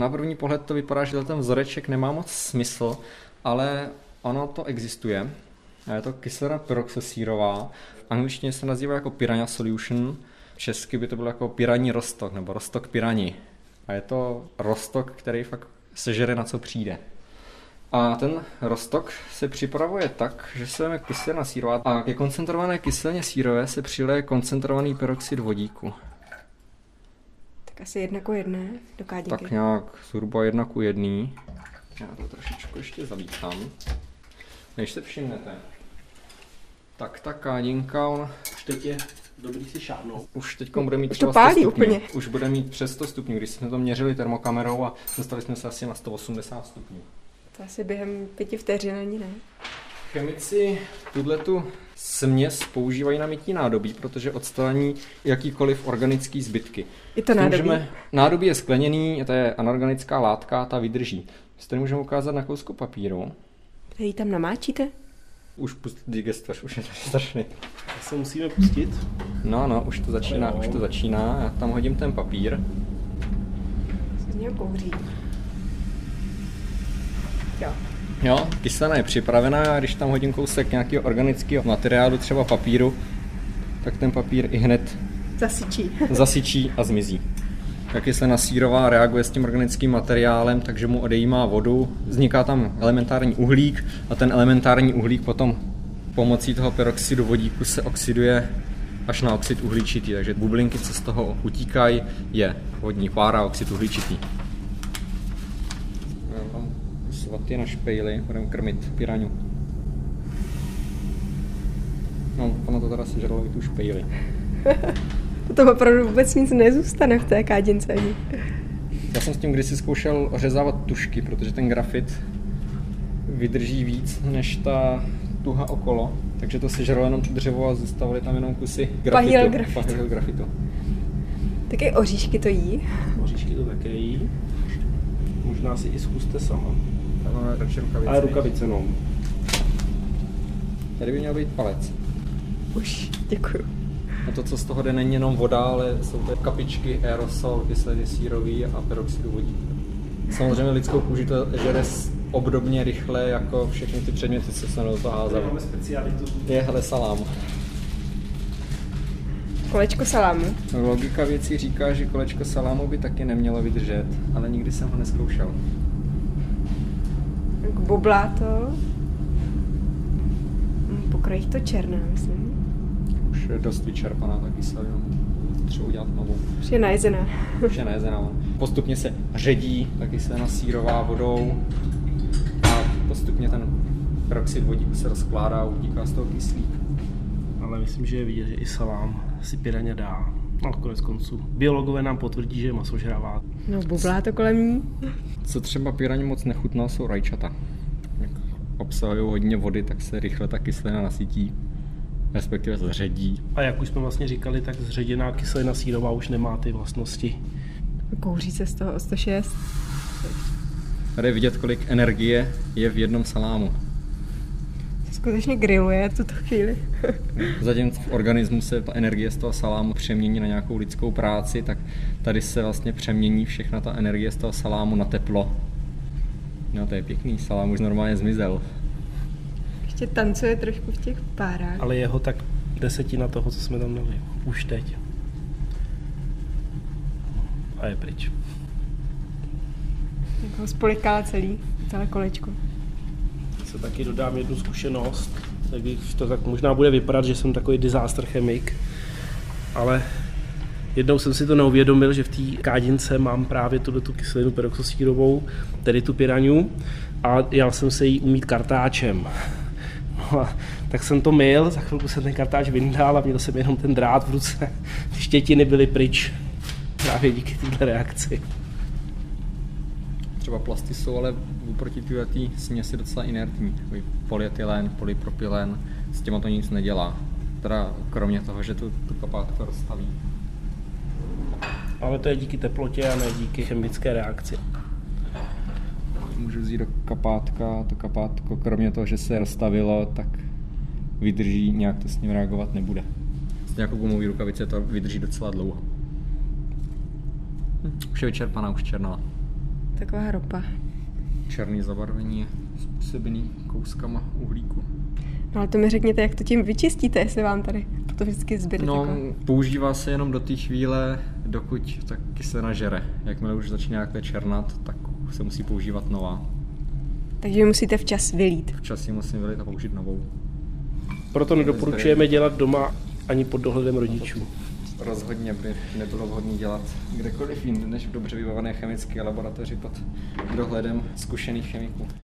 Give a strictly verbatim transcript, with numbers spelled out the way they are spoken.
Na první pohled to vypadá, že ten vzoreček nemá moc smysl, ale ono to existuje. Je to kyselina pyroxosírová. V angličtině se nazývá jako piranha solution. Česky by to bylo jako piraní roztok nebo roztok pirani. A je to roztok, který fakt sežere na co přijde. A ten roztok se připravuje tak, že se vezme kyselina sírová a ke koncentrované kyselině sírové se přileje koncentrovaný peroxid vodíku. Tak asi jedna ku jedné do kádinky. Tak nějak zhruba jedna ku jedný. Já to trošičku ještě zamítám. Než se všimnete, tak ta kádinka, ona už teď je dobrý si šáhnout. Už teď bude mít už to pálí sto stupňů. Úplně. Už bude mít přes sto stupňů, když jsme to měřili termokamerou a dostali jsme se asi na sto osmdesát stupňů. To asi během pěti vteřin ani ne. Chemici tuhletu směs používají na mytí nádobí, protože odstraní jakýkoliv organický zbytky. Je to nádobí? Můžeme, nádobí je skleněný, to je anorganická látka, ta vydrží. Si to můžeme ukázat na kousku papíru. Vy ji tam namáčíte? Už pustit digestoř, už je to strašný. Tak se musíme pustit. No, no, už to začíná, už to začíná. Já tam hodím ten papír. Se z něho kouří. Jo. Jo, kyselina je připravená a když tam hodím kousek nějakého organického materiálu, třeba papíru, tak ten papír i hned zasyčí, zasyčí a zmizí. Ta kyselina sírová reaguje s tím organickým materiálem, takže mu odejímá vodu, vzniká tam elementární uhlík a ten elementární uhlík potom pomocí toho peroxidu vodíku se oxiduje až na oxid uhličitý, takže bublinky, co z toho utíkají, je vodní pára a oxid uhličitý. Svatý na špejli, budeme krmit piraňu. No, ono to teda sežralo i tu špejli. To opravdu vůbec nic nezůstane v té kádince ani. Já jsem s tím kdysi zkoušel ořezávat tušky, protože ten grafit vydrží víc než ta tuha okolo, takže to sežralo jenom to dřevo a zůstavaly tam jenom kusy grafitu. Pahýl grafitu. Pahýl grafitu. Taky oříšky to jí. Oříšky to také jí. Možná si i zkuste sama. Máme radši rukavice. Ale rukavice no. Tady by měl být palec. Už, děkuju. A to, co z toho jde, není jenom voda, ale jsou to kapičky, aerosol, kyseliny sírový a peroxidu vodíku. Samozřejmě lidskou kůži to žere obdobně rychle jako všechny ty předměty, co se do toho házaly. Máme specialitu. Je hele salám. Kolečko salámu. Logika věcí říká, že kolečko salámu by taky nemělo vydržet, ale nikdy jsem ho nezkoušel. Bublá to. Pokrají to černá, myslím. Už je dost vyčerpaná ta kyselina. Třeba udělat novou. Už je najezená. Už je najezená. Postupně se ředí ta kyselina sírová vodou a postupně ten peroxid vodíku se rozkládá a utíká z toho kyslík. Ale myslím, že je vidět, že i salám si piraňa dá. No, konec konců. Biologové nám potvrdí, že je masožravá. No, bublá to kolem ní. Co třeba piraně moc nechutná, jsou rajčata. Jak obsahují hodně vody, tak se rychle ta kyselina nasytí, respektive zředí. A jak už jsme vlastně říkali, tak zředěná kyselina sírová už nemá ty vlastnosti. Kouří se z toho o sto šest. Tady je vidět, kolik energie je v jednom salámu. Skutečně grilluje tuto chvíli. Zatímco v organismu se ta energie z toho salámu přemění na nějakou lidskou práci, tak tady se vlastně přemění všechna ta energie z toho salámu na teplo. No to je pěkný, salám už normálně zmizel. Ještě tancuje trošku v těch párách. Ale jeho tak desetina toho, co jsme tam dali. Už teď. A je pryč. Tak ho spolikala celý, celé kolečko. Se taky dodám jednu zkušenost, tak když to tak možná bude vypadat, že jsem takový disaster chemik, ale jednou jsem si to neuvědomil, že v té kádince mám právě tu kyselinu peroxosírovou, tedy tu piraňu, a jel jsem se jí umýt kartáčem. No a tak jsem to myl, za chvilku jsem ten kartáč vyndal a měl jsem jenom ten drát v ruce. Ty štětiny byly pryč právě díky této reakci. Třeba plasty jsou ale oproti této směsi docela inertní. Polyetylen, polypropylen, s těma to nic nedělá. Teda kromě toho, že tu, tu kapátku rozstaví. Ale to je díky teplotě a ne díky chemické reakci. Můžu vzít do kapátka, to kapátko kromě toho, že se rozstavilo, tak vydrží, nějak to s ním reagovat nebude. S nějakou gumovou rukavice to vydrží docela dlouho. Už je vyčerpaná, už černá. Taková ropa. Černý zabarvení je způsobený kouskama uhlíku. No ale to mi řekněte, jak to tím vyčistíte, jestli vám tady to vždycky zbyde. No, takové. používá se jenom do té chvíle, dokud ta kyselina žere. Jakmile už začne nějaké černat, tak se musí používat nová. Takže vy musíte včas vylít. Včas ji musím vylit a použít novou. Proto nedoporučujeme dělat doma ani pod dohledem rodičů. Rozhodně by nebylo vhodné dělat kdekoliv jinde než v dobře vybavené chemické laboratoři pod dohledem zkušených chemiků.